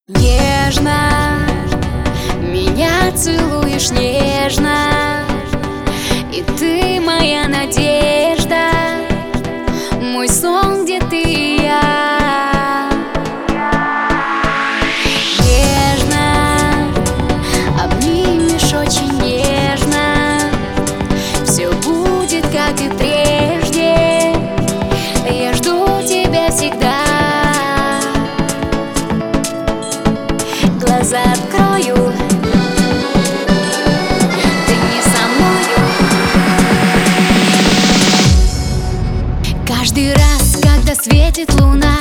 Нежно меня целуешь, нежно, и ты моя надежда, мой сон, где ты и я. Нежно обнимешь очень нежно, все будет как и прежде, я жду тебя всегда. Глаза открою, ты не со мною. Каждый раз, когда светит луна,